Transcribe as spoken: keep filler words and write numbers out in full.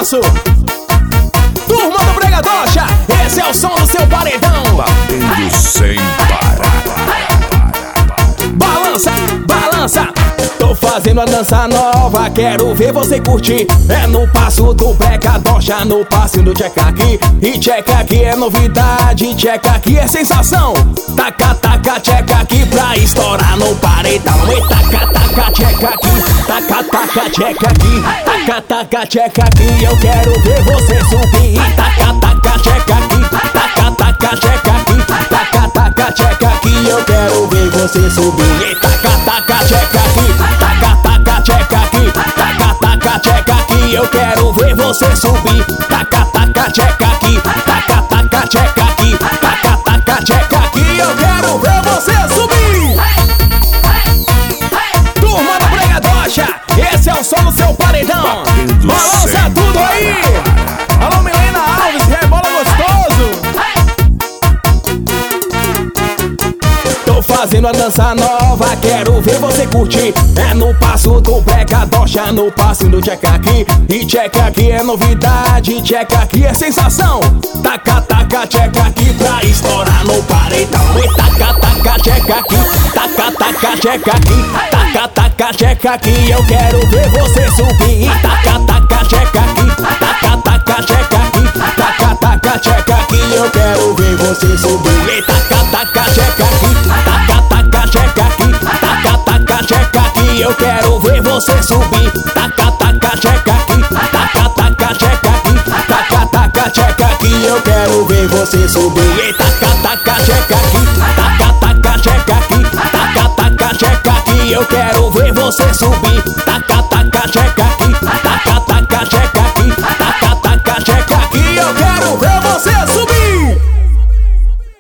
balanço. Turma do Bregadocha, esse é o som do seu paredão. Batendo sem parar. Balança, balança. Tô fazendo a dança nova, quero ver você curtir. É no passo do Bregadocha, no passinho do checa aqui. E checa aqui é novidade, checa aqui é sensação. Taca, taca, checa aqui pra estourar no paredão. E taca, taca, checa aqui. Taca, taca, checa aqui. Taca, taca, checa aqui. Eu quero ver você subir. Taca, taca, checa aqui. Taca, taca, checa aqui. Taca, taca, checa aqui. Eu quero ver você subir. E taca, taca, checa aqui. Taca, taca, checa aqui. Taca, taca, checa aqui. Eu quero ver você subir. Taca, taca, checa aqui. Taca, taca, checa aqui. Taca, taca, checa aqui. Eu quero ver você subir. Turma do Bregadocha, esse é o som do seu paredão. Balança tudo aí. Alô, Milena Alves, rebola gostoso. Tô fazendo a dança nova, quero ver você curtir. É no passo do Bregadocha, no passinho do checa aqui. E checa aqui é novidade, checa aqui é sensação. Taca, taca, checa aqui pra estourar no paredão. E taca, taca, checa aqui. Taca, taca, checa aqui. Taca, taca, checa aqui. Eu quero ver você subir. Taca, taca, checa aqui. Taca, taca, checa aqui. Taca, taca, checa aqui. Eu quero ver você subir. E taca, taca, checa aqui. Taca, taca, checa aqui. Taca, taca, checa aqui. Eu quero ver você subir. Taca, taca, checa aqui. Taca, taca, checa aqui. Taca, taca, checa aqui. Eu quero ver você subir. E taca, taca, checa aqui. Taca, taca, checa aqui. Taca, taca, checa aqui. Eu quero ver você subir.